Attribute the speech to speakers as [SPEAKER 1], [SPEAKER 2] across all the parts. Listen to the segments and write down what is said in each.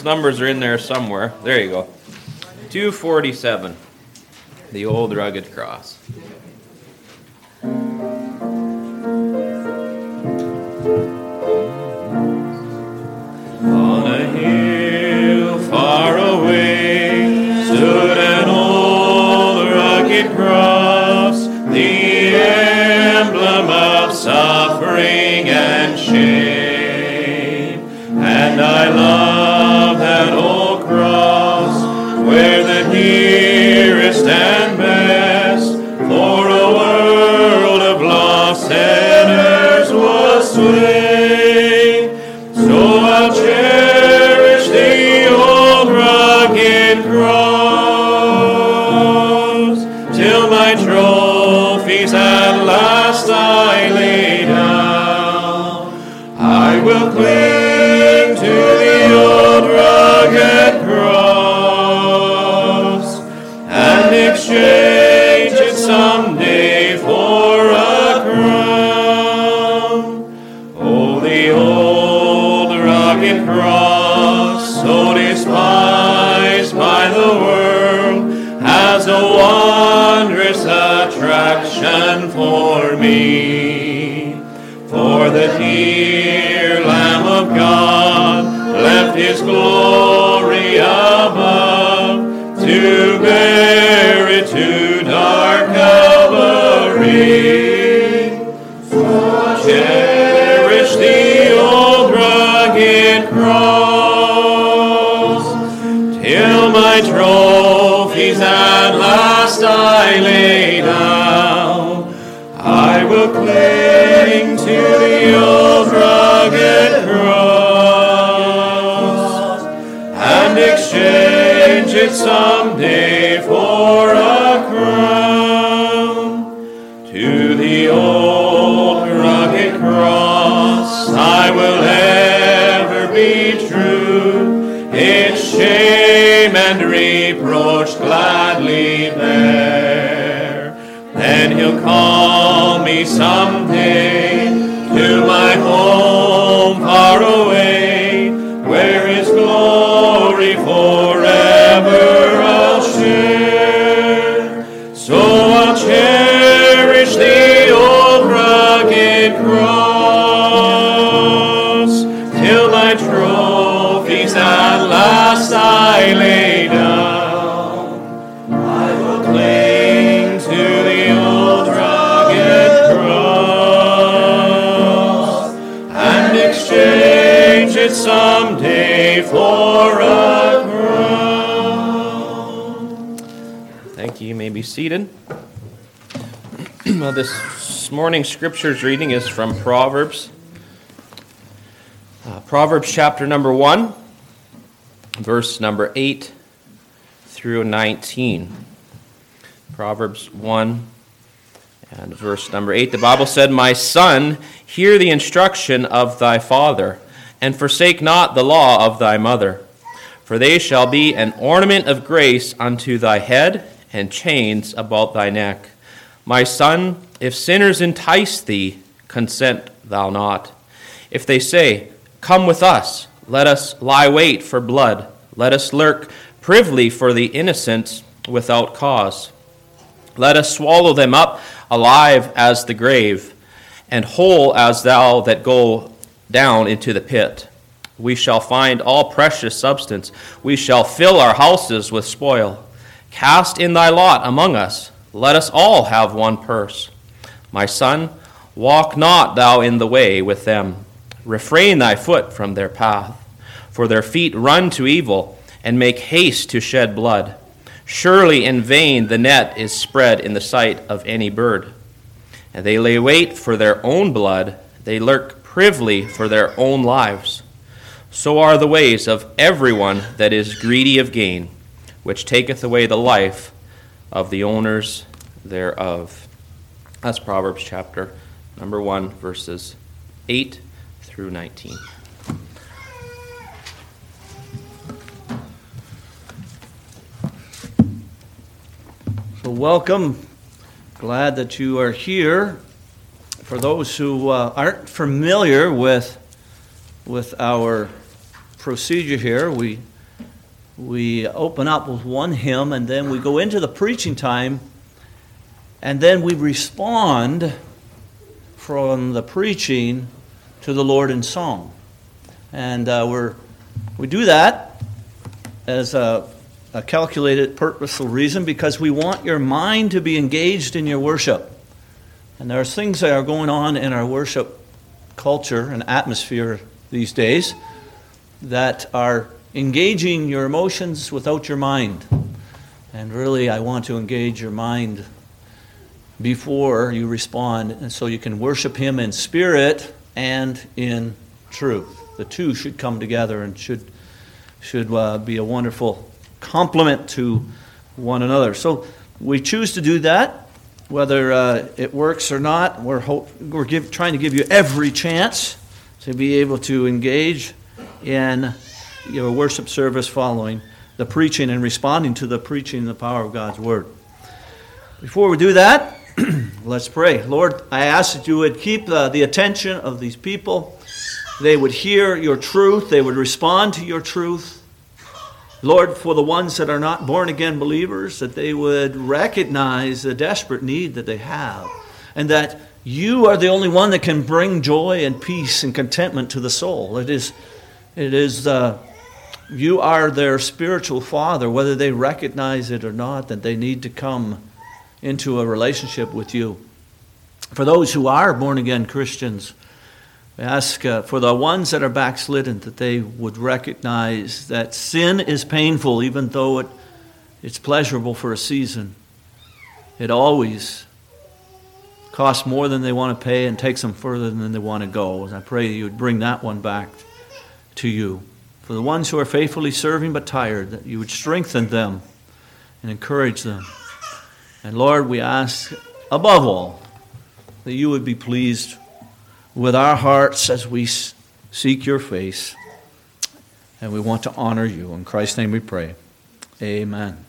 [SPEAKER 1] Numbers are in there somewhere. There you go. 247, the old rugged cross. On a hill far away stood an old rugged cross, the emblem of suffering and shame. And I love that old cross, where the nearest and best for a world of lost sinners was slain. So I'll cherish the old rugged cross till my trophies at last I lay down. I will cling to the old rugged cross and exchange it someday for a crown. Oh, the old rugged cross, so despised by the world, has a wondrous attraction for me. For the dear Lamb of God left his glory above to bear it to dark Calvary. So cherish the old rugged cross till my trophies at last I lay down. I will cling to the old rugged cross and exchange it someday for a crown. To the old rugged cross I will ever be true, its shame and reproach gladly bear. Then he'll call me someday to my home far away, where his glory forever I'll share. So I'll cherish the old rugged cross till my trophies at last I lay down. I will cling to the old rugged cross and exchange it someday for a crown. Thank you. You may be seated. Well, this morning's scriptures reading is from Proverbs. Proverbs chapter number 1, verse number 8 through 19. Proverbs 1 and verse number 8. The Bible said, "My son, hear the instruction of thy father, and forsake not the law of thy mother. For they shall be an ornament of grace unto thy head, and chains about thy neck. My son, if sinners entice thee, consent thou not. If they say, Come with us, let us lie wait for blood. Let us lurk privily for the innocent without cause. Let us swallow them up alive as the grave, and whole as thou that go down into the pit. We shall find all precious substance. We shall fill our houses with spoil. Cast in thy lot among us. Let us all have one purse. My son, walk not thou in the way with them. Refrain thy foot from their path. For their feet run to evil, and make haste to shed blood. Surely in vain the net is spread in the sight of any bird. And they lay wait for their own blood. They lurk privily for their own lives. So are the ways of everyone that is greedy of gain, which taketh away the life of the owners thereof." That's Proverbs chapter number 1, verses 8 through 19.
[SPEAKER 2] So welcome. Glad that you are here. For those who aren't familiar with our procedure here, we we open up with one hymn, and then we go into the preaching time, and then we respond from the preaching to the Lord in song. And we do that as a calculated, purposeful reason because we want your mind to be engaged in your worship. And there are things that are going on in our worship culture and atmosphere these days that are engaging your emotions without your mind. And really, I want to engage your mind before you respond, and so you can worship Him in spirit and in truth. The two should come together and should be a wonderful complement to one another. So we choose to do that. Whether it works or not, we're trying to give you every chance to be able to engage in your worship service following the preaching and responding to the preaching and the power of God's Word. Before we do that, let's pray. Lord, I ask that you would keep the attention of these people. They would hear your truth. They would respond to your truth. Lord, for the ones that are not born-again believers, that they would recognize the desperate need that they have, and that you are the only one that can bring joy and peace and contentment to the soul. It is you are their spiritual father, whether they recognize it or not, that they need to come into a relationship with you. For those who are born-again Christians, we ask for the ones that are backslidden that they would recognize that sin is painful, even though it's pleasurable for a season. It always costs more than they want to pay and takes them further than they want to go. And I pray you would bring that one back to you. For the ones who are faithfully serving but tired, that you would strengthen them and encourage them. And Lord, we ask above all that you would be pleased with our hearts as we seek your face, and we want to honor you. In Christ's name we pray. Amen.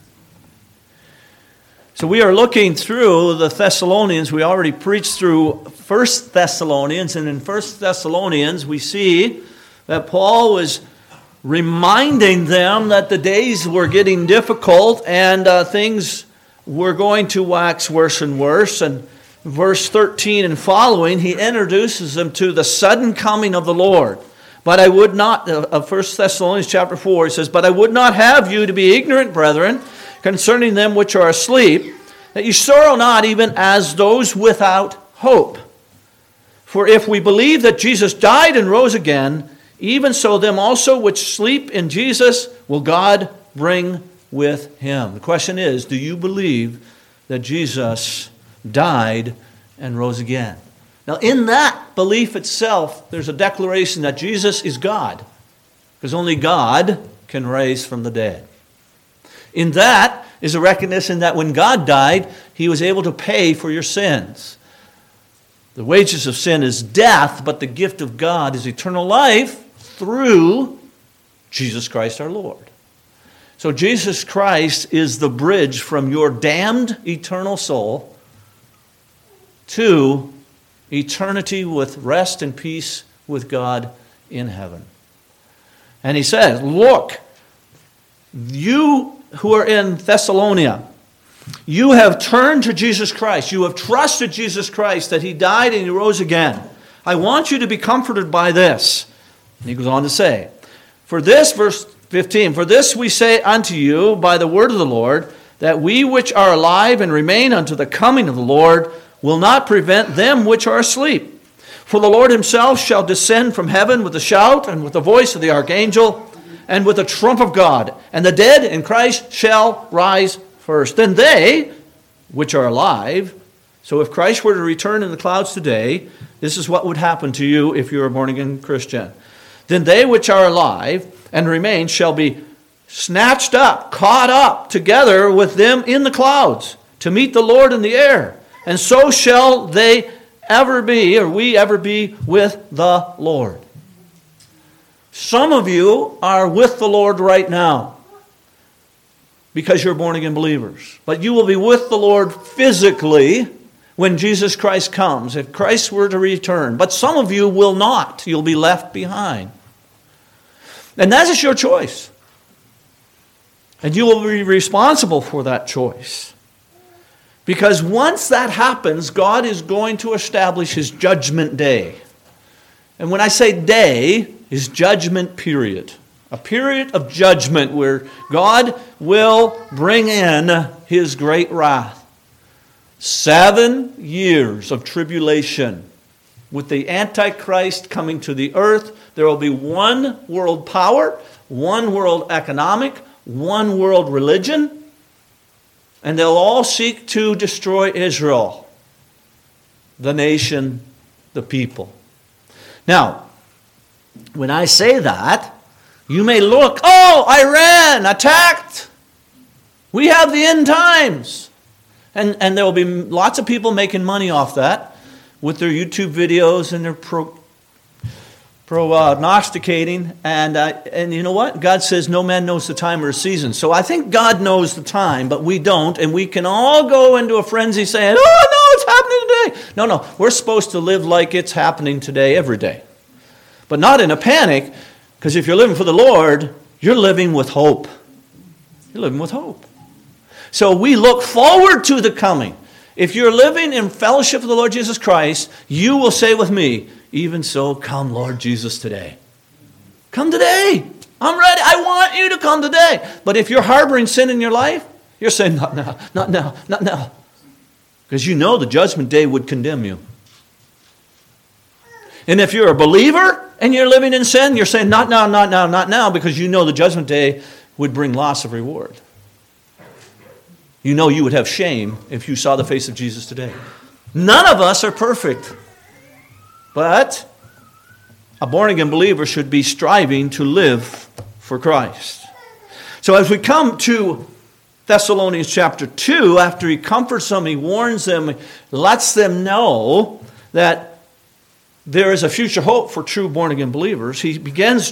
[SPEAKER 2] So we are looking through the Thessalonians. We already preached through 1 Thessalonians, and in 1 Thessalonians we see that Paul was reminding them that the days were getting difficult and things were going to wax worse and worse. And verse 13 and following, he introduces them to the sudden coming of the Lord. But I would not, 1 Thessalonians chapter 4, he says, "But I would not have you to be ignorant, brethren, concerning them which are asleep, that you sorrow not even as those without hope. For if we believe that Jesus died and rose again, even so them also which sleep in Jesus will God bring with him." The question is, do you believe that Jesus died and rose again? Now, in that belief itself, there's a declaration that Jesus is God, because only God can raise from the dead. In that is a recognition that when God died, he was able to pay for your sins. The wages of sin is death, but the gift of God is eternal life through Jesus Christ our Lord. So Jesus Christ is the bridge from your damned eternal soul to eternity with rest and peace with God in heaven. And he says, look, you who are in Thessalonica, you have turned to Jesus Christ. You have trusted Jesus Christ, that he died and he rose again. I want you to be comforted by this. And he goes on to say, for this, verse 15, for this we say unto you by the word of the Lord, that we which are alive and remain unto the coming of the Lord will not prevent them which are asleep. For the Lord himself shall descend from heaven with a shout, and with the voice of the archangel, and with the trump of God. And the dead in Christ shall rise first. Then they which are alive, so if Christ were to return in the clouds today, this is what would happen to you if you're a born-again Christian. Then they which are alive and remain shall be snatched up, caught up together with them in the clouds, to meet the Lord in the air. And so shall they ever be, or we ever be, with the Lord. Some of you are with the Lord right now because you're born-again believers. But you will be with the Lord physically when Jesus Christ comes, if Christ were to return. But some of you will not. You'll be left behind. And that is your choice. And you will be responsible for that choice. Because once that happens, God is going to establish His judgment day. And when I say day, His judgment period. A period of judgment where God will bring in His great wrath. 7 years of tribulation. With the Antichrist coming to the earth, there will be one world power, one world economic, one world religion, and they'll all seek to destroy Israel, the nation, the people. Now, when I say that, you may look, oh, Iran attacked. We have the end times. And there will be lots of people making money off that with their YouTube videos and their prognosticating. And you know what? God says no man knows the time or the season. So I think God knows the time, but we don't. And we can all go into a frenzy saying, oh, no, it's happening today. No, we're supposed to live like it's happening today every day. But not in a panic, because if you're living for the Lord, you're living with hope. You're living with hope. So we look forward to the coming. If you're living in fellowship with the Lord Jesus Christ, you will say with me, even so, come Lord Jesus today. Come today. I'm ready. I want you to come today. But if you're harboring sin in your life, you're saying, not now, not now, not now. Because you know the judgment day would condemn you. And if you're a believer and you're living in sin, you're saying, not now, not now, not now, because you know the judgment day would bring loss of reward. You know you would have shame if you saw the face of Jesus today. None of us are perfect. But a born-again believer should be striving to live for Christ. So as we come to Thessalonians chapter 2, after he comforts them, he warns them, he lets them know that there is a future hope for true born-again believers. He begins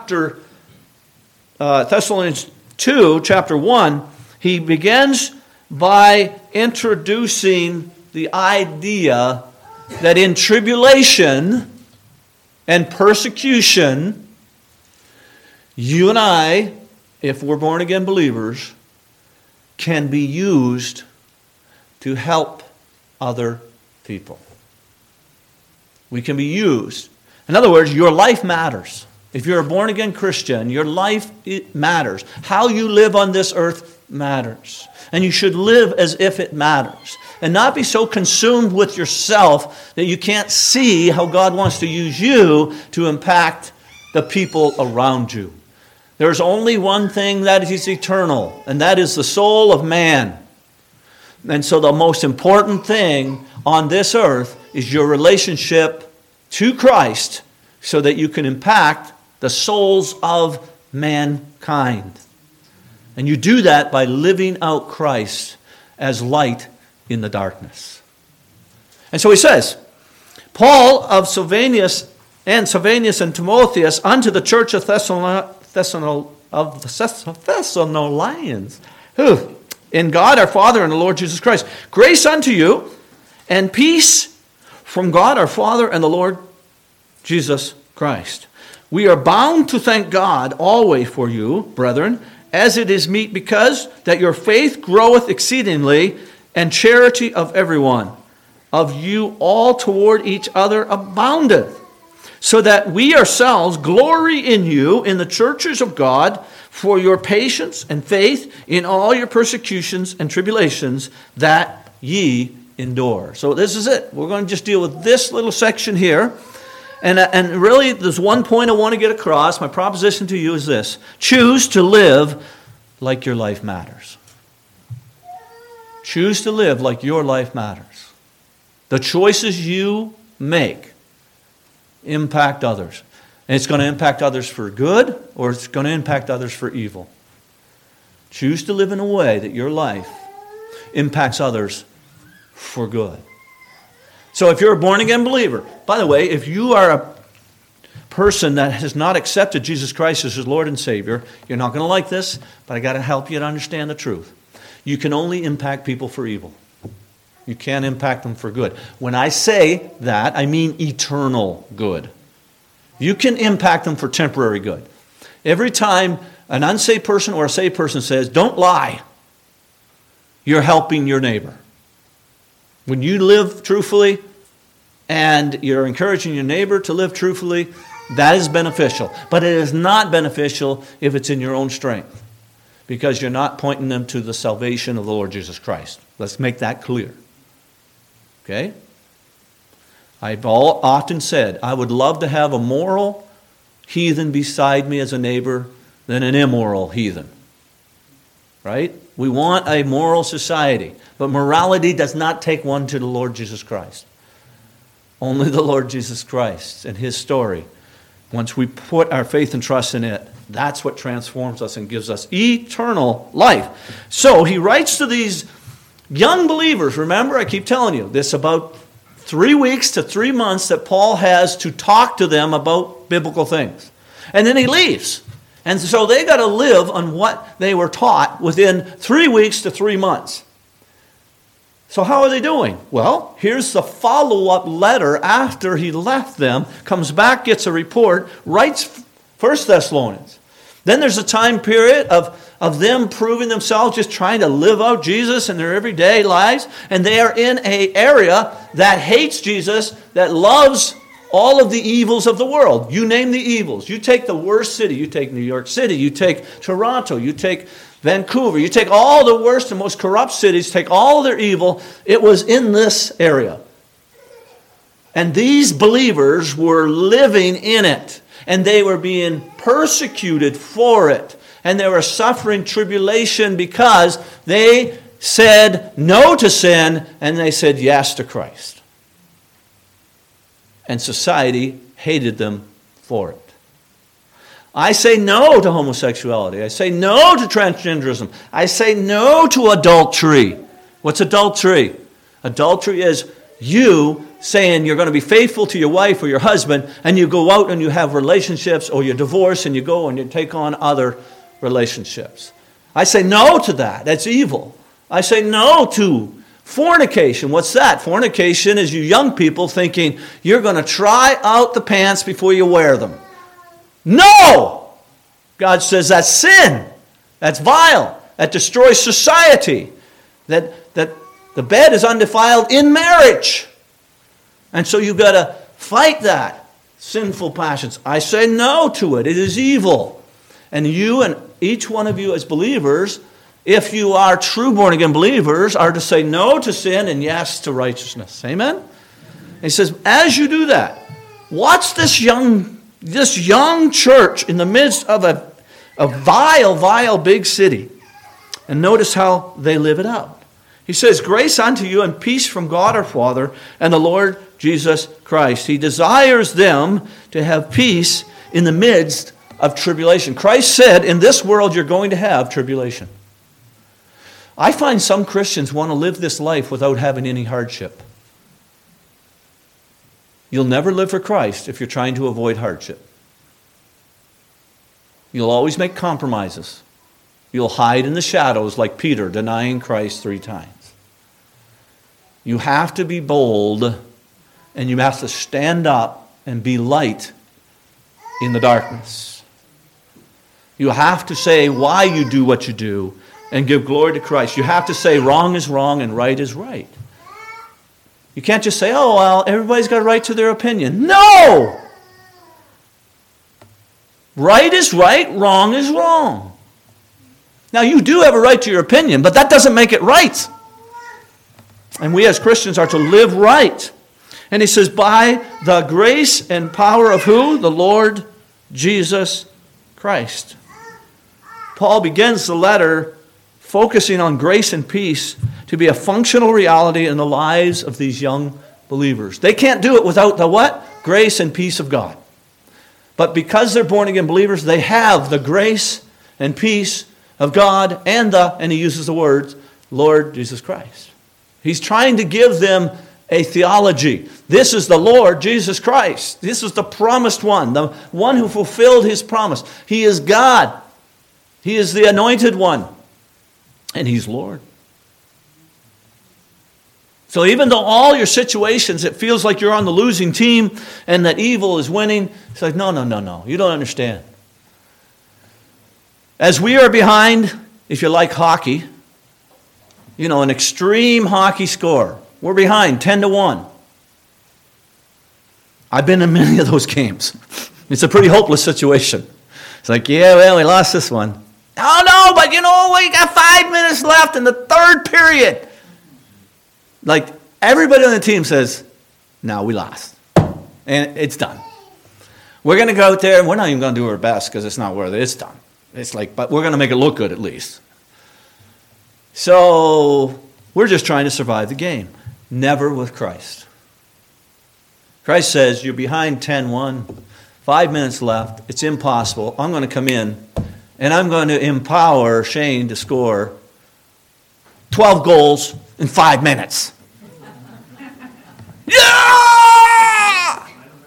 [SPEAKER 2] Thessalonians 2, chapter 1, he begins by introducing the idea that in tribulation and persecution, you and I, if we're born-again believers, can be used to help other people. We can be used. In other words, your life matters. If you're a born-again Christian, your life it matters. How you live on this earth matters. And you should live as if it matters. And not be so consumed with yourself that you can't see how God wants to use you to impact the people around you. There's only one thing that is eternal, and that is the soul of man. And so the most important thing on this earth is your relationship to Christ so that you can impact the souls of mankind. And you do that by living out Christ as light in the darkness. And so he says, Paul of Silvanus and Timotheus unto the church of Thessalonians, who in God our Father and the Lord Jesus Christ, grace unto you and peace from God our Father and the Lord Jesus Christ. We are bound to thank God always for you, brethren, as it is meet, because that your faith groweth exceedingly, and charity of everyone, of you all toward each other aboundeth, so that we ourselves glory in you in the churches of God for your patience and faith in all your persecutions and tribulations that ye endure. So this is it. We're going to just deal with this little section here. And really, there's one point I want to get across. My proposition to you is this. Choose to live like your life matters. Choose to live like your life matters. The choices you make impact others. And it's going to impact others for good, or it's going to impact others for evil. Choose to live in a way that your life impacts others for good. So if you're a born-again believer, by the way, if you are a person that has not accepted Jesus Christ as his Lord and Savior, you're not going to like this, but I got to help you to understand the truth. You can only impact people for evil. You can't impact them for good. When I say that, I mean eternal good. You can impact them for temporary good. Every time an unsaved person or a saved person says, don't lie, you're helping your neighbor. When you live truthfully and you're encouraging your neighbor to live truthfully, that is beneficial. But it is not beneficial if it's in your own strength, because you're not pointing them to the salvation of the Lord Jesus Christ. Let's make that clear. Okay? I've often said, I would love to have a moral heathen beside me as a neighbor than an immoral heathen. Right? We want a moral society, but morality does not take one to the Lord Jesus Christ. Only the Lord Jesus Christ and His story. Once we put our faith and trust in it, that's what transforms us and gives us eternal life. So he writes to these young believers. Remember, I keep telling you, this about 3 weeks to 3 months that Paul has to talk to them about biblical things. And then he leaves. And so they got to live on what they were taught within 3 weeks to 3 months. So how are they doing? Well, here's the follow-up letter after he left them, comes back, gets a report, writes 1 Thessalonians. Then there's a time period of them proving themselves, just trying to live out Jesus in their everyday lives. And they are in an area that hates Jesus, that loves all of the evils of the world. You name the evils. You take the worst city. You take New York City. You take Toronto. You take Vancouver. You take all the worst and most corrupt cities. Take all their evil. It was in this area. And these believers were living in it. And they were being persecuted for it. And they were suffering tribulation because they said no to sin and they said yes to Christ. And society hated them for it. I say no to homosexuality. I say no to transgenderism. I say no to adultery. What's adultery? Adultery is you saying you're going to be faithful to your wife or your husband, and you go out and you have relationships, or you divorce and you go and you take on other relationships. I say no to that. That's evil. I say no to fornication. What's that? Fornication is you young people thinking you're going to try out the pants before you wear them. No! God says that's sin. That's vile. That destroys society. That the bed is undefiled in marriage. And so you've got to fight that. Sinful passions. I say no to it. It is evil. And you and each one of you as believers, if you are true born-again believers, are to say no to sin and yes to righteousness. Amen? And he says, as you do that, watch this young church in the midst of a vile big city. And notice how they live it out. He says, grace unto you and peace from God our Father and the Lord Jesus Christ. He desires them to have peace in the midst of tribulation. Christ said, in this world you're going to have tribulation. I find some Christians want to live this life without having any hardship. You'll never live for Christ if you're trying to avoid hardship. You'll always make compromises. You'll hide in the shadows like Peter, denying Christ 3 times. You have to be bold, and you have to stand up and be light in the darkness. You have to say why you do what you do and give glory to Christ. You have to say wrong is wrong and right is right. You can't just say, oh, well, everybody's got a right to their opinion. No! Right is right, wrong is wrong. Now, you do have a right to your opinion, but that doesn't make it right. And we as Christians are to live right. And he says, by the grace and power of who? The Lord Jesus Christ. Paul begins the letter focusing on grace and peace to be a functional reality in the lives of these young believers. They can't do it without the what? Grace and peace of God. But because they're born-again believers, they have the grace and peace of God and he uses the words, Lord Jesus Christ. He's trying to give them a theology. This is the Lord Jesus Christ. This is the promised one, the one who fulfilled his promise. He is God. He is the anointed one. And he's Lord. So even though all your situations, it feels like you're on the losing team and that evil is winning, it's like, no. You don't understand. As we are behind, if you like hockey, an extreme hockey score. We're behind 10-1. I've been in many of those games. It's a pretty hopeless situation. It's like, yeah, well, we lost this one. Oh, no, but we got 5 minutes left in the third period. Like, everybody on the team says, no, we lost. And it's done. We're going to go out there, and we're not even going to do our best because it's not worth it. It's done. It's like, but we're going to make it look good at least. So, we're just trying to survive the game. Never with Christ. Christ says, you're behind 10-1, 5 minutes left, it's impossible. I'm going to come in, and I'm going to empower Shane to score 12 goals in 5 minutes. Yeah!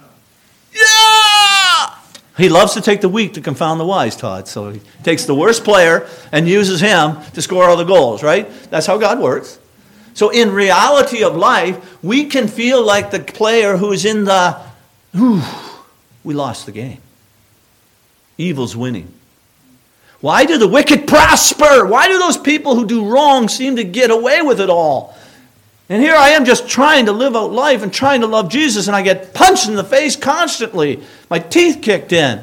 [SPEAKER 2] Yeah! He loves to take the weak to confound the wise, Todd. So he takes the worst player and uses him to score all the goals, right? That's how God works. So in reality of life, we can feel like the player who's in the, we lost the game. Evil's winning. Why do the wicked prosper? Why do those people who do wrong seem to get away with it all? And here I am just trying to live out life and trying to love Jesus, and I get punched in the face constantly. My teeth kicked in.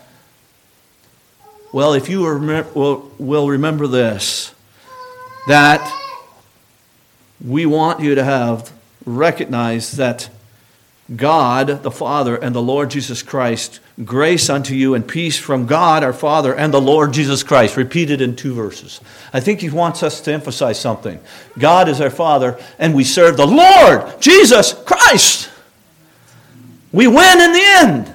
[SPEAKER 2] Well, if you will remember this, that we want you to recognize that God, the Father, and the Lord Jesus Christ, grace unto you and peace from God, our Father, and the Lord Jesus Christ, repeated in 2 verses. I think he wants us to emphasize something. God is our Father, and we serve the Lord Jesus Christ. We win in the end.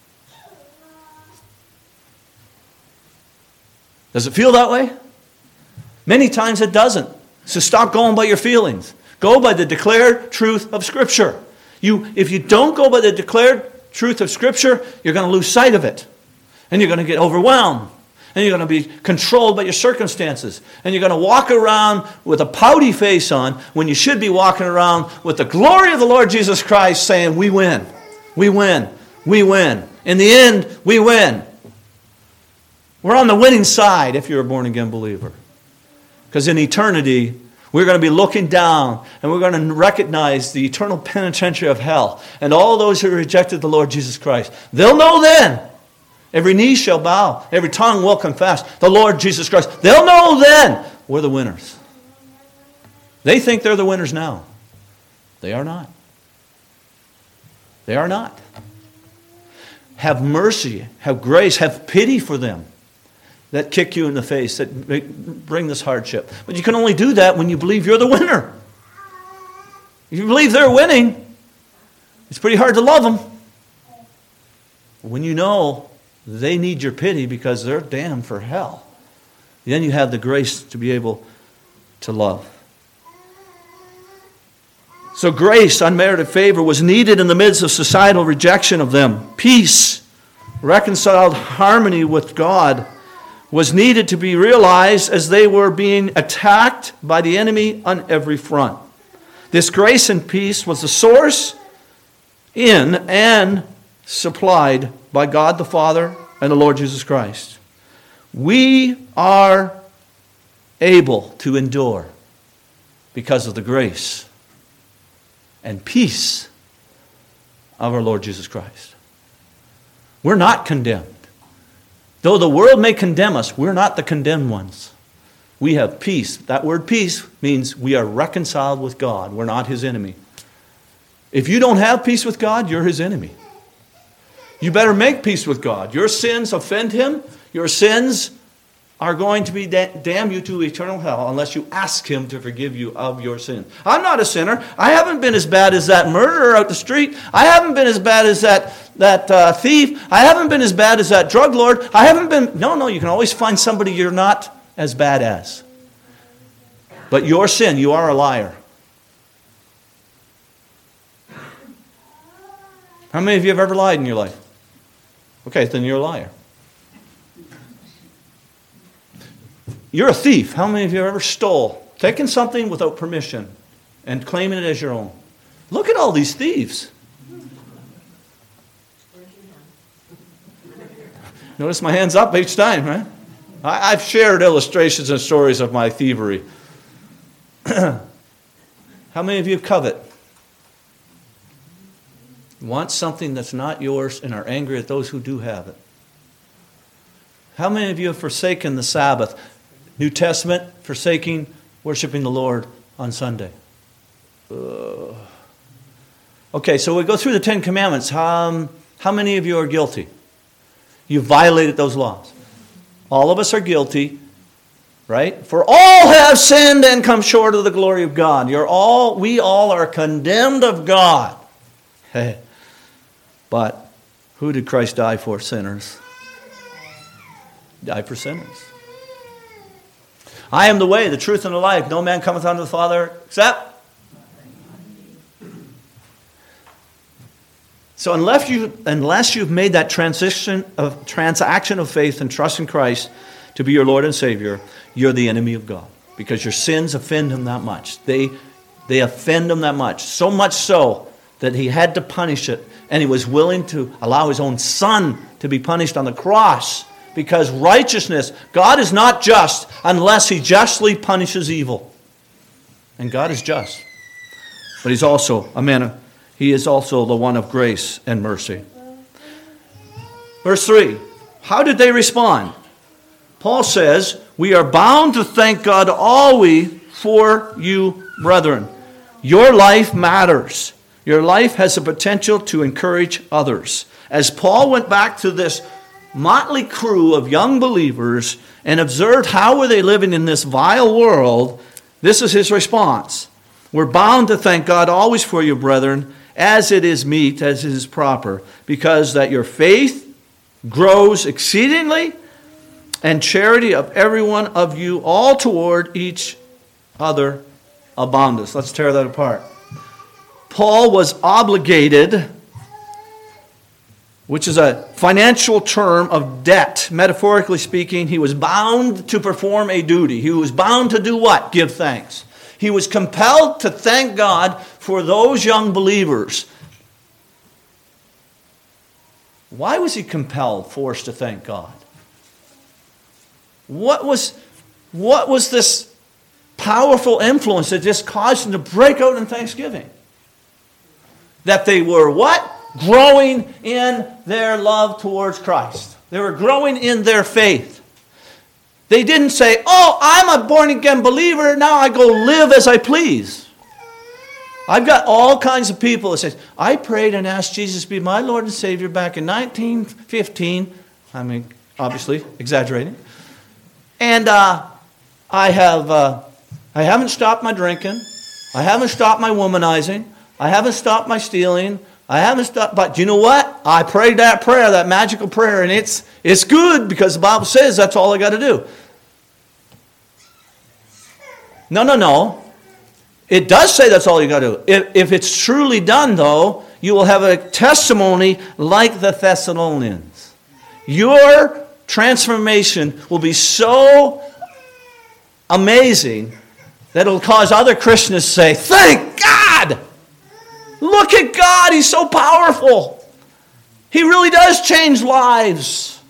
[SPEAKER 2] Does it feel that way? Many times it doesn't. So stop going by your feelings. Go by the declared truth of Scripture. If you don't go by the declared truth of Scripture, you're going to lose sight of it. And you're going to get overwhelmed. And you're going to be controlled by your circumstances. And you're going to walk around with a pouty face on when you should be walking around with the glory of the Lord Jesus Christ saying, we win. We win. We win. In the end, we win. We're on the winning side if you're a born-again believer. Because in eternity, we're going to be looking down and we're going to recognize the eternal penitentiary of hell and all those who rejected the Lord Jesus Christ. They'll know then. Every knee shall bow. Every tongue will confess the Lord Jesus Christ. They'll know then we're the winners. They think they're the winners now. They are not. They are not. Have mercy, have grace, have pity for them that kick you in the face, that bring this hardship. But you can only do that when you believe you're the winner. If you believe they're winning, it's pretty hard to love them. When you know they need your pity because they're damned for hell, then you have the grace to be able to love. So grace, unmerited favor, was needed in the midst of societal rejection of them. Peace, reconciled harmony with God, was needed to be realized as they were being attacked by the enemy on every front. This grace and peace was the source in and supplied by God the Father and the Lord Jesus Christ. We are able to endure because of the grace and peace of our Lord Jesus Christ. We're not condemned. Though the world may condemn us, we're not the condemned ones. We have peace. That word peace means we are reconciled with God. We're not His enemy. If you don't have peace with God, you're His enemy. You better make peace with God. Your sins offend Him. Your sins are going to be damn you to eternal hell unless you ask Him to forgive you of your sin. I'm not a sinner. I haven't been as bad as that murderer out the street. I haven't been as bad as that thief. I haven't been as bad as that drug lord. I haven't been... No, you can always find somebody you're not as bad as. But your sin, you are a liar. How many of you have ever lied in your life? Okay, then you're a liar. You're a thief. How many of you have ever stole, taken something without permission and claiming it as your own? Look at all these thieves. Notice my hand's up each time, right? I've shared illustrations and stories of my thievery. How many of you covet? Want something that's not yours and are angry at those who do have it? How many of you have forsaken the Sabbath? New Testament, forsaking worshiping the Lord on Sunday. Okay, so we go through the Ten Commandments. How many of you are guilty? You violated those laws. All of us are guilty, right? For all have sinned and come short of the glory of God. We all are condemned of God. But who did Christ die for? Sinners. He died for sinners. I am the way, the truth, and the life. No man cometh unto the Father except. So unless you've made that transaction of faith and trust in Christ to be your Lord and Savior, you're the enemy of God. Because your sins offend Him that much. They offend Him that much. So much so that He had to punish it. And He was willing to allow His own Son to be punished on the cross. Because righteousness, God is not just unless He justly punishes evil. And God is just. But He's also a man He is also the one of grace and mercy. Verse 3. How did they respond? Paul says, we are bound to thank God always for you, brethren. Your life matters. Your life has the potential to encourage others. As Paul went back to this motley crew of young believers and observed how were they living in this vile world, this is his response. We're bound to thank God always for you, brethren, as it is meet, as it is proper, because that your faith grows exceedingly, and charity of every one of you all toward each other aboundeth. Let's tear that apart. Paul was obligated, which is a financial term of debt. Metaphorically speaking, he was bound to perform a duty. He was bound to do what? Give thanks. He was compelled to thank God for those young believers. Why was he compelled, forced to thank God? What was this powerful influence that just caused him to break out in thanksgiving? That they were what? Growing in their love towards Christ. They were growing in their faith. They didn't say, oh, I'm a born-again believer, now I go live as I please. I've got all kinds of people that say, I prayed and asked Jesus to be my Lord and Savior back in 1915. I mean, obviously, exaggerating. And I haven't stopped my drinking. I haven't stopped my womanizing. I haven't stopped my stealing. I haven't stopped, but you know what? I prayed that prayer, that magical prayer, and it's good because the Bible says that's all I got to do. No. It does say that's all you got to do. If it's truly done, though, you will have a testimony like the Thessalonians. Your transformation will be so amazing that it will cause other Christians to say, thank God! Look at God, He's so powerful. He really does change lives.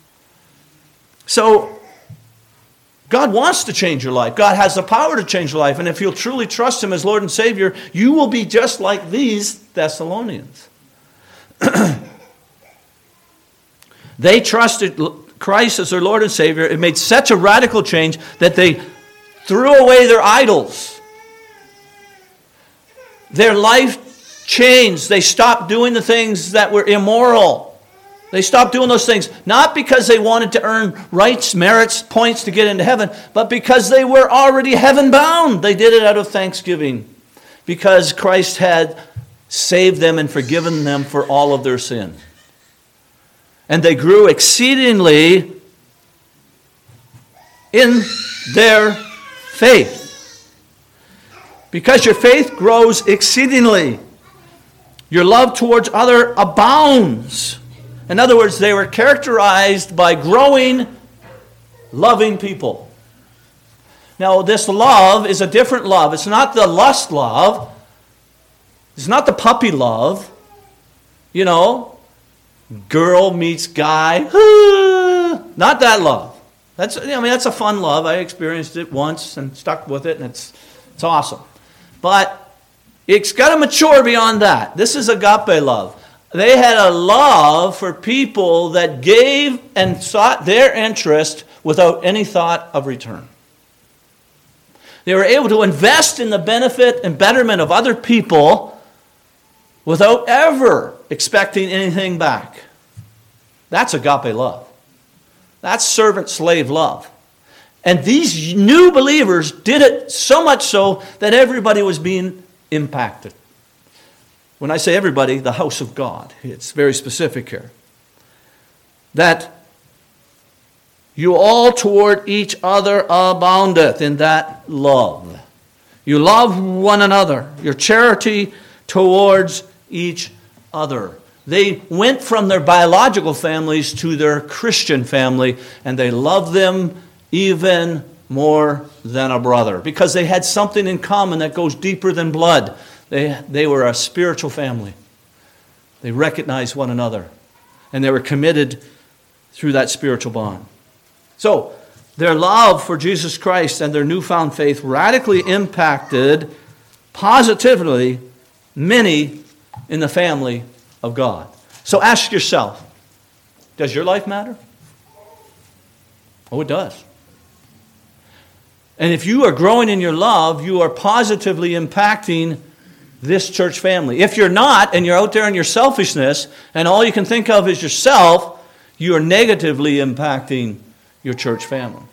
[SPEAKER 2] So, God wants to change your life. God has the power to change your life. And if you'll truly trust Him as Lord and Savior, you will be just like these Thessalonians. They trusted Christ as their Lord and Savior. It made such a radical change that they threw away their idols. Their life changed. They stopped doing the things that were immoral. They stopped doing those things, not because they wanted to earn rights, merits, points to get into heaven, but because they were already heaven-bound. They did it out of thanksgiving, because Christ had saved them and forgiven them for all of their sin. And they grew exceedingly in their faith. Because your faith grows exceedingly, your love towards others abounds. In other words, they were characterized by growing, loving people. Now, this love is a different love. It's not the lust love. It's not the puppy love. You know, girl meets guy. Not that love. That's a fun love. I experienced it once and stuck with it, and it's awesome. But it's got to mature beyond that. This is agape love. They had a love for people that gave and sought their interest without any thought of return. They were able to invest in the benefit and betterment of other people without ever expecting anything back. That's agape love. That's servant-slave love. And these new believers did it so much so that everybody was being impacted. When I say everybody, the house of God. It's very specific here. That you all toward each other aboundeth in that love. You love one another. Your charity towards each other. They went from their biological families to their Christian family, and they loved them even more than a brother because they had something in common that goes deeper than blood. They were a spiritual family. They recognized one another, and they were committed through that spiritual bond. So, their love for Jesus Christ and their newfound faith radically impacted positively many in the family of God. So ask yourself, does your life matter? Oh, it does. And if you are growing in your love, you are positively impacting this church family. If you're not, and you're out there in your selfishness, and all you can think of is yourself, you are negatively impacting your church family.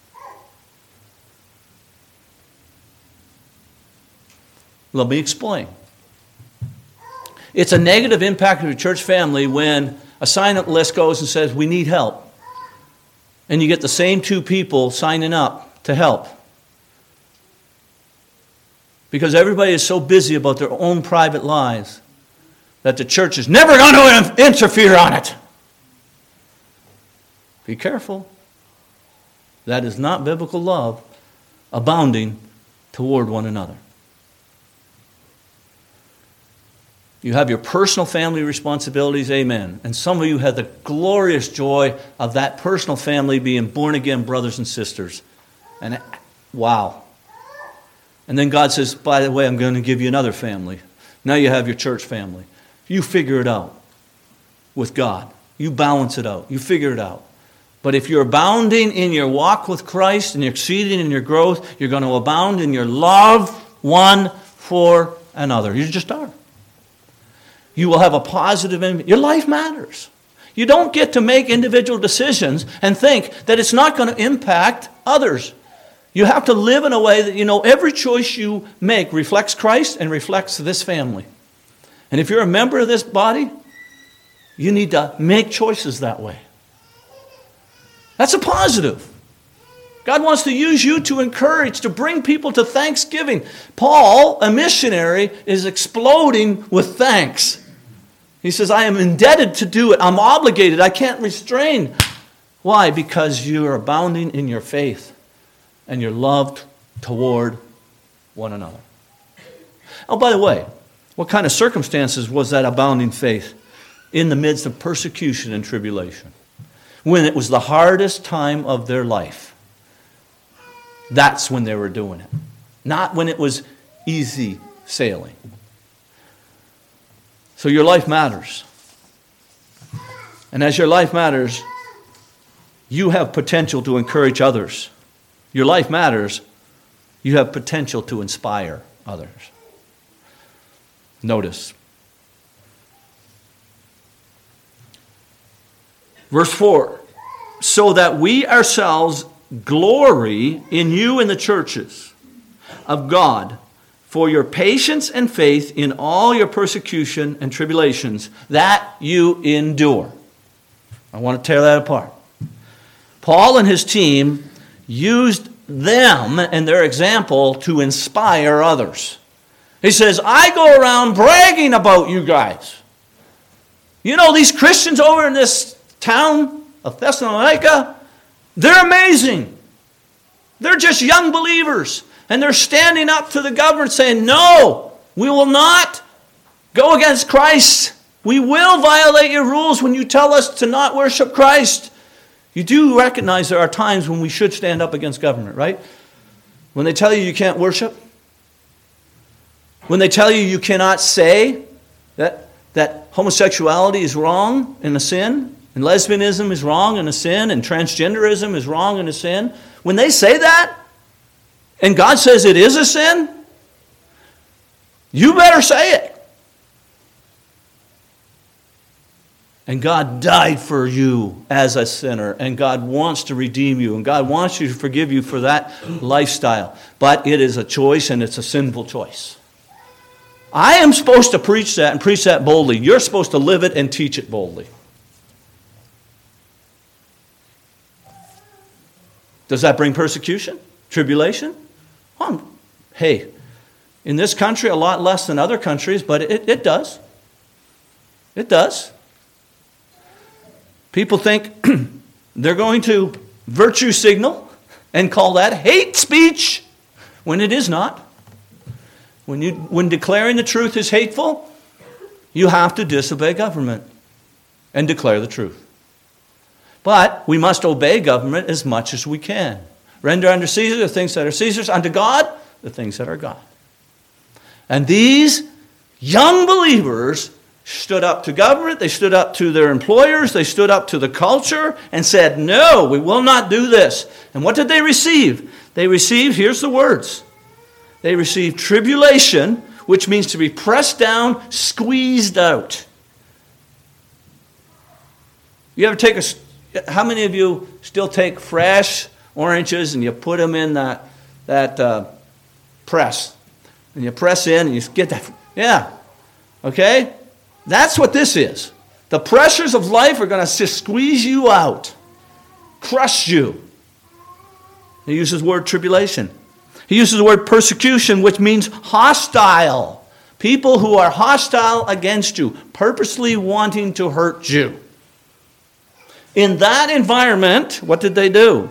[SPEAKER 2] Let me explain. It's a negative impact of your church family when a sign-up list goes and says, we need help. And you get the same two people signing up to help. Because everybody is so busy about their own private lives that the church is never going to interfere on it. Be careful. That is not biblical love abounding toward one another. You have your personal family responsibilities, amen. And some of you have the glorious joy of that personal family being born-again brothers and sisters. And wow. And then God says, by the way, I'm going to give you another family. Now you have your church family. You figure it out with God. You balance it out. You figure it out. But if you're abounding in your walk with Christ and you're exceeding in your growth, you're going to abound in your love one for another. You just are. You will have a positive impact. Your life matters. You don't get to make individual decisions and think that it's not going to impact others. You have to live in a way that you know every choice you make reflects Christ and reflects this family. And if you're a member of this body, you need to make choices that way. That's a positive. God wants to use you to encourage, to bring people to thanksgiving. Paul, a missionary, is exploding with thanks. He says, I am indebted to do it. I'm obligated. I can't restrain. Why? Because you are abounding in your faith and you're loved toward one another. Oh, by the way, what kind of circumstances was that abounding faith? In the midst of persecution and tribulation. When it was the hardest time of their life. That's when they were doing it. Not when it was easy sailing. So your life matters. And as your life matters, you have potential to encourage others. Your life matters. You have potential to inspire others. Notice. Verse 4. So that we ourselves glory in you in the churches of God for your patience and faith in all your persecution and tribulations that you endure. I want to tear that apart. Paul and his team used them and their example to inspire others. He says, I go around bragging about you guys. You know, these Christians over in this town of Thessalonica, they're amazing. They're just young believers. And they're standing up to the government saying, no, we will not go against Christ. We will violate your rules when you tell us to not worship Christ. You do recognize there are times when we should stand up against government, right? When they tell you you can't worship, when they tell you you cannot say that homosexuality is wrong and a sin, and lesbianism is wrong and a sin, and transgenderism is wrong and a sin, when they say that, and God says it is a sin, you better say it. And God died for you as a sinner, and God wants to redeem you, and God wants you to forgive you for that lifestyle. But it is a choice, and it's a sinful choice. I am supposed to preach that and preach that boldly. You're supposed to live it and teach it boldly. Does that bring persecution? Tribulation? Well, hey, in this country, a lot less than other countries, but it does. It does. People think they're going to virtue signal and call that hate speech when it is not. When declaring the truth is hateful, you have to disobey government and declare the truth. But we must obey government as much as we can. Render unto Caesar the things that are Caesar's, unto God the things that are God. And these young believers stood up to government, they stood up to their employers, they stood up to the culture and said, no, we will not do this. And what did they receive? They received, here's the words, they received tribulation, which means to be pressed down, squeezed out. You ever take how many of you still take fresh oranges and you put them in that press? And you press in and you get that, yeah, okay? That's what this is. The pressures of life are going to just squeeze you out, crush you. He uses the word tribulation. He uses the word persecution, which means hostile. People who are hostile against you, purposely wanting to hurt you. In that environment, what did they do?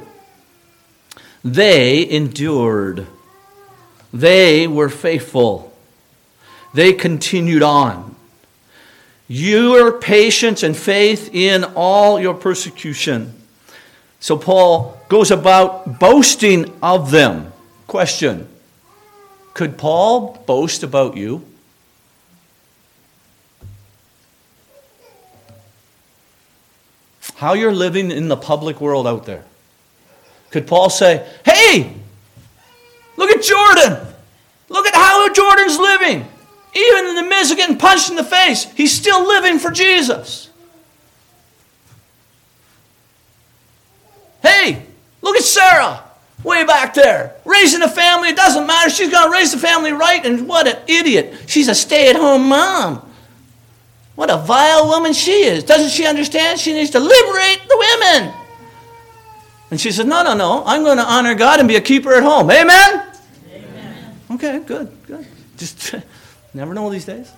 [SPEAKER 2] They endured. They were faithful. They continued on. Your patience and faith in all your persecution. So Paul goes about boasting of them. Question: could Paul boast about you? How you're living in the public world out there? Could Paul say, hey, look at Jordan. Look at how Jordan's living. Even in the midst of getting punched in the face, he's still living for Jesus. Hey, look at Sarah, way back there, raising a family. It doesn't matter. She's going to raise the family right, and what an idiot. She's a stay-at-home mom. What a vile woman she is. Doesn't she understand? She needs to liberate the women. And she says, no. I'm going to honor God and be a keeper at home. Amen? Amen. Okay, good. Just never know these days.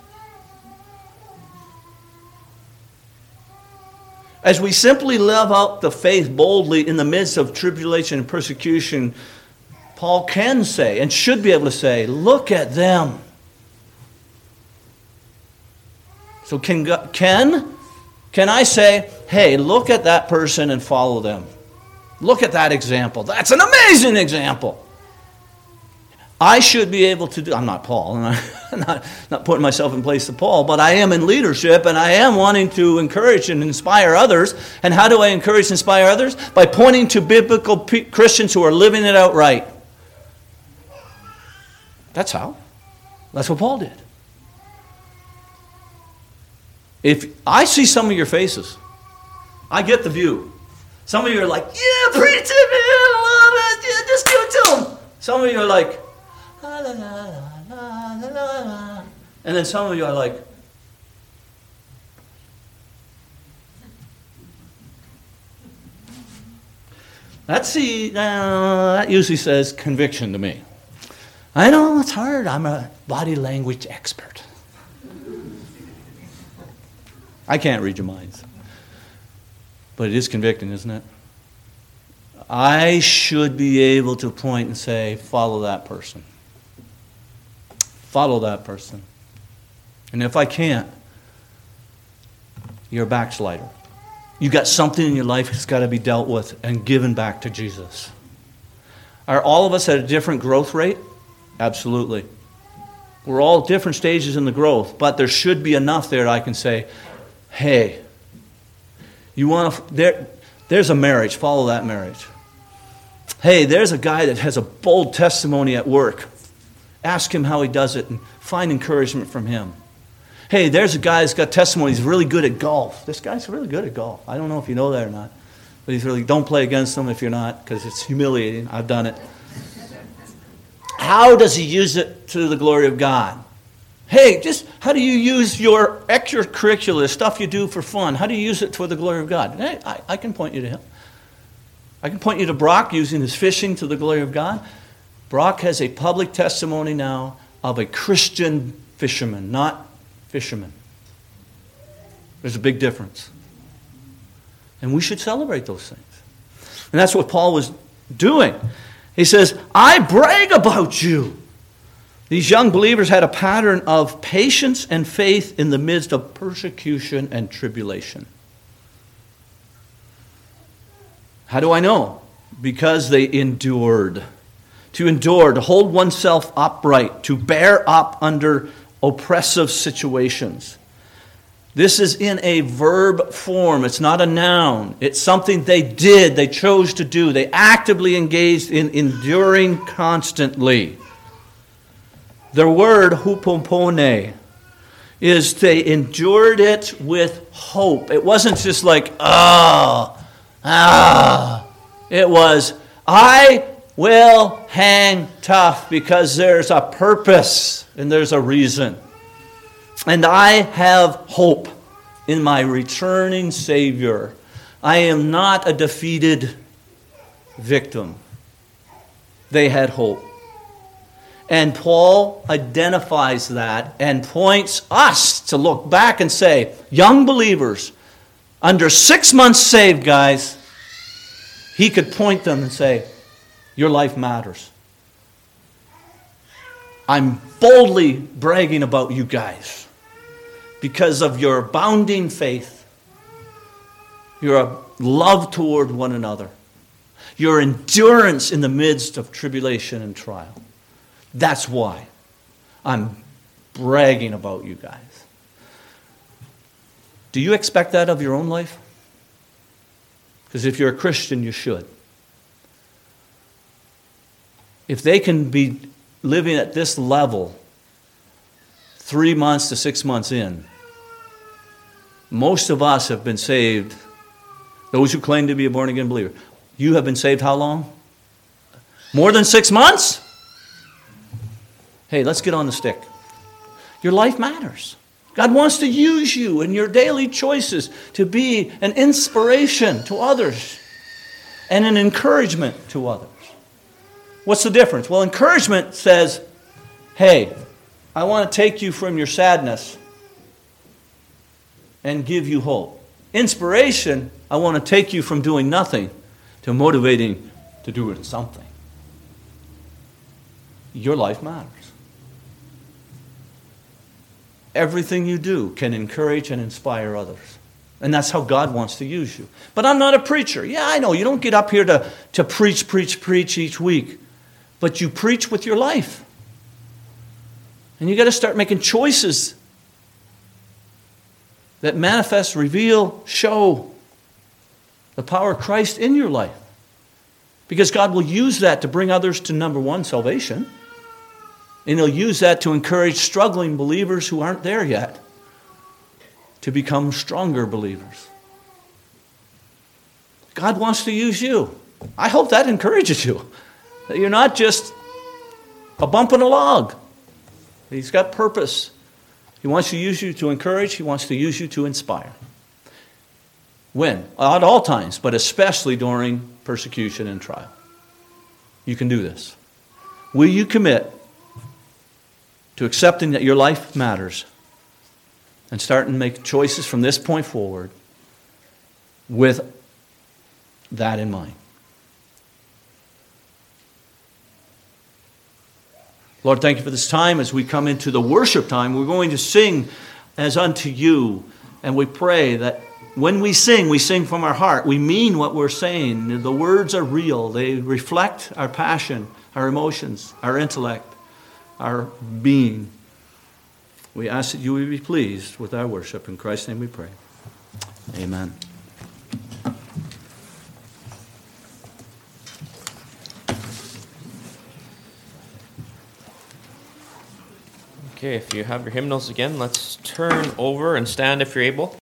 [SPEAKER 2] As we simply live out the faith boldly in the midst of tribulation and persecution, Paul can say and should be able to say, look at them. So can I say, hey, look at that person and follow them? Look at that example. That's an amazing example. I should be able to do, I'm not Paul, and I'm not putting myself in place of Paul, but I am in leadership, and I am wanting to encourage and inspire others. And how do I encourage and inspire others? By pointing to biblical Christians who are living it out right. That's how. That's what Paul did. If I see some of your faces, I get the view. Some of you are like, yeah, preach it, man, I love it, yeah, just give it to them. Some of you are like, la, la, la, la, la, la, la. And then some of you are like, that usually says conviction to me. I know it's hard. I'm a body language expert. I can't read your minds. But it is convicting, isn't it? I should be able to point and say, follow that person. Follow that person. And if I can't, you're a backslider. You got something in your life that's got to be dealt with and given back to Jesus. Are all of us at a different growth rate? Absolutely. We're all at different stages in the growth, but there should be enough there that I can say, hey, you want to, there's a marriage, follow that marriage. Hey, there's a guy that has a bold testimony at work. Ask him how he does it and find encouragement from him. Hey, there's a guy that's got testimony, he's really good at golf. This guy's really good at golf. I don't know if you know that or not, but he's really, don't play against him if you're not, because it's humiliating. I've done it. How does he use it to the glory of God? Hey, just how do you use your extracurricular stuff you do for fun? How do you use it for the glory of God? Hey, I can point you to him. I can point you to Brock using his fishing to the glory of God. Brock has a public testimony now of a Christian fisherman, not fisherman. There's a big difference. And we should celebrate those things. And that's what Paul was doing. He says, I brag about you. These young believers had a pattern of patience and faith in the midst of persecution and tribulation. How do I know? Because they endured. To endure, to hold oneself upright, to bear up under oppressive situations. This is in a verb form. It's not a noun. It's something they did, they chose to do. They actively engaged in enduring constantly. The word hupomone is they endured it with hope. It wasn't just like, It was, I will hang tough because there's a purpose and there's a reason. And I have hope in my returning Savior. I am not a defeated victim. They had hope. And Paul identifies that and points us to look back and say, young believers, under 6 months saved, guys, he could point them and say, your life matters. I'm boldly bragging about you guys because of your abounding faith, your love toward one another, your endurance in the midst of tribulation and trial. That's why I'm bragging about you guys. Do you expect that of your own life? Because if you're a Christian, you should. If they can be living at this level 3 months to 6 months in, most of us have been saved, those who claim to be a born-again believer. You have been saved how long? More than 6 months? Hey, let's get on the stick. Your life matters. God wants to use you in your daily choices to be an inspiration to others and an encouragement to others. What's the difference? Well, encouragement says, hey, I want to take you from your sadness and give you hope. Inspiration, I want to take you from doing nothing to motivating to do something. Your life matters. Everything you do can encourage and inspire others. And that's how God wants to use you. But I'm not a preacher. Yeah, I know. You don't get up here to preach each week. But you preach with your life. And you got to start making choices that manifest, reveal, show the power of Christ in your life. Because God will use that to bring others to, number one, salvation. And He'll use that to encourage struggling believers who aren't there yet to become stronger believers. God wants to use you. I hope that encourages you. That you're not just a bump in a log. He's got purpose. He wants to use you to encourage. He wants to use you to inspire. When? At all times, but especially during persecution and trial. You can do this. Will you commit to accepting that your life matters and start and make choices from this point forward with that in mind? Lord, thank you for this time. As we come into the worship time, we're going to sing as unto you And we pray that when we sing from our heart. We mean what we're saying. The words are real. They reflect our passion, our emotions, our intellect, our being. We ask that you will be pleased with our worship. In Christ's name we pray. Amen.
[SPEAKER 1] Okay, if you have your hymnals again, let's turn over and stand if you're able.